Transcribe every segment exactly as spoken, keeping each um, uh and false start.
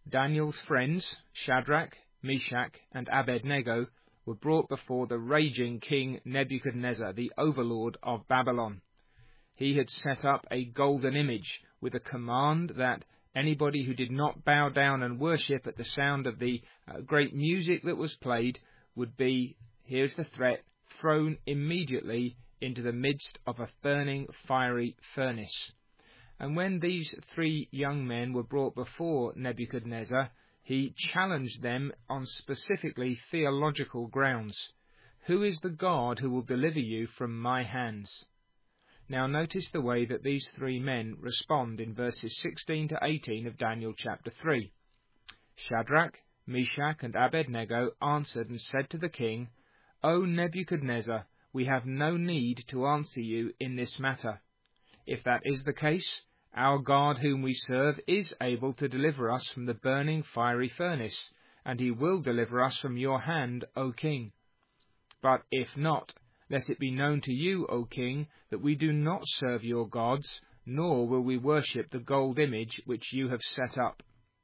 Daniel's friends, Shadrach, Meshach, and Abednego, were brought before the raging king Nebuchadnezzar, the overlord of Babylon. He had set up a golden image with a command that anybody who did not bow down and worship at the sound of the uh, great music that was played would be, here's the threat, thrown immediately into the midst of a burning fiery furnace. And when these three young men were brought before Nebuchadnezzar, he challenged them on specifically theological grounds. Who is the God who will deliver you from my hands? Now notice the way that these three men respond in verses sixteen to eighteen of Daniel chapter three. Shadrach, Meshach, and Abednego answered and said to the king, O Nebuchadnezzar, we have no need to answer you in this matter. If that is the case, our God whom we serve is able to deliver us from the burning fiery furnace, and he will deliver us from your hand, O king. But if not, let it be known to you, O king, that we do not serve your gods, nor will we worship the gold image which you have set up.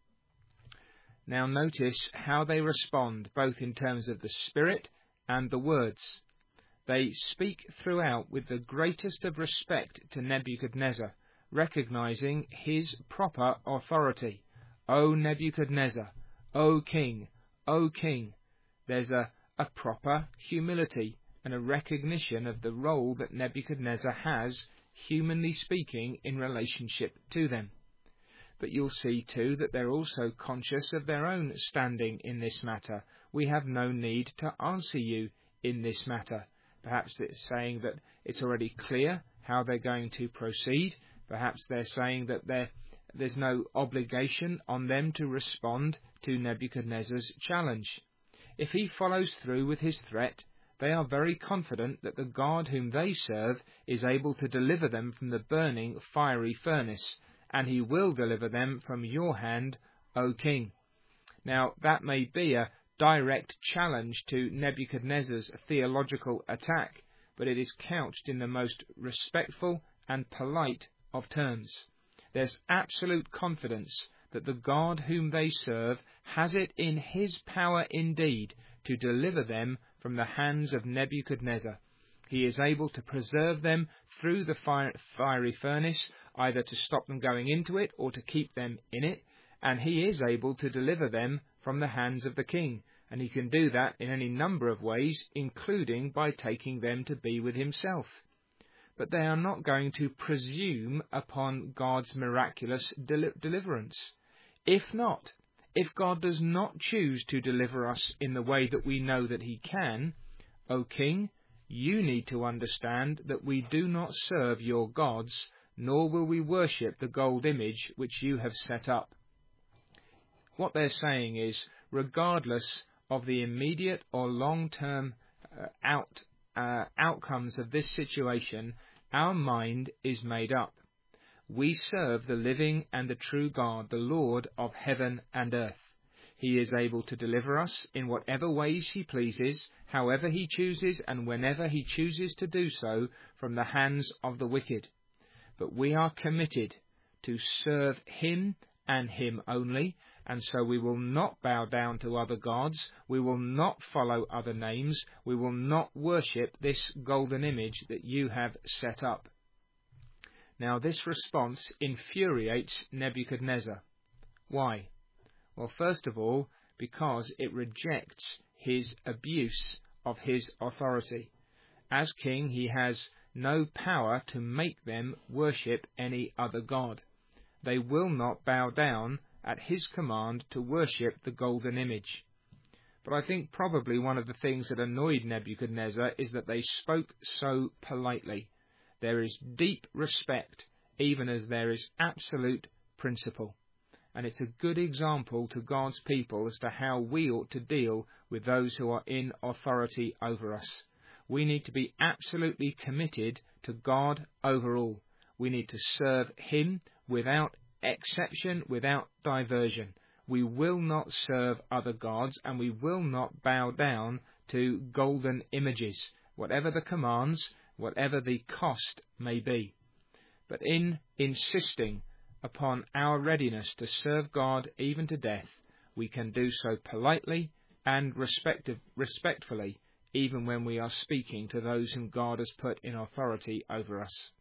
Now notice how they respond, both in terms of the spirit and the words. They speak throughout with the greatest of respect to Nebuchadnezzar, recognizing his proper authority. O Nebuchadnezzar, O king, O king. There's a, a proper humility and a recognition of the role that Nebuchadnezzar has, humanly speaking, in relationship to them. But you'll see too that they're also conscious of their own standing in this matter. We have no need to answer you in this matter. Perhaps it's saying that it's already clear how they're going to proceed. Perhaps they're saying that there's no obligation on them to respond to Nebuchadnezzar's challenge. If he follows through with his threat, they are very confident that the God whom they serve is able to deliver them from the burning fiery furnace, and he will deliver them from your hand, O king. Now, that may be a direct challenge to Nebuchadnezzar's theological attack, but it is couched in the most respectful and polite of terms. There's absolute confidence that the God whom they serve has it in his power indeed to deliver them from the hands of Nebuchadnezzar. He is able to preserve them through the fire, fiery furnace, either to stop them going into it or to keep them in it, and he is able to deliver them from the hands of the king, and he can do that in any number of ways, including by taking them to be with himself. But they are not going to presume upon God's miraculous del- deliverance. If not, if God does not choose to deliver us in the way that we know that he can, O king, you need to understand that we do not serve your gods, nor will we worship the gold image which you have set up. What they're saying is, regardless of the immediate or long-term uh, out, uh, outcomes of this situation, our mind is made up. We serve the living and the true God, the Lord of heaven and earth. He is able to deliver us in whatever ways he pleases, however he chooses, and whenever he chooses to do so, from the hands of the wicked. But we are committed to serve him and him only, and so we will not bow down to other gods, we will not follow other names, we will not worship this golden image that you have set up. Now this response infuriates Nebuchadnezzar. Why? Well, first of all, because it rejects his abuse of his authority. As king, he has no power to make them worship any other god. They will not bow down at his command to worship the golden image. But I think probably one of the things that annoyed Nebuchadnezzar is that they spoke so politely. There is deep respect, even as there is absolute principle. And it's a good example to God's people as to how we ought to deal with those who are in authority over us. We need to be absolutely committed to God over all. We need to serve him without exception, without diversion. We will not serve other gods, and we will not bow down to golden images, whatever the commands, whatever the cost may be. But in insisting upon our readiness to serve God even to death, we can do so politely and respective, respectfully, even when we are speaking to those whom God has put in authority over us.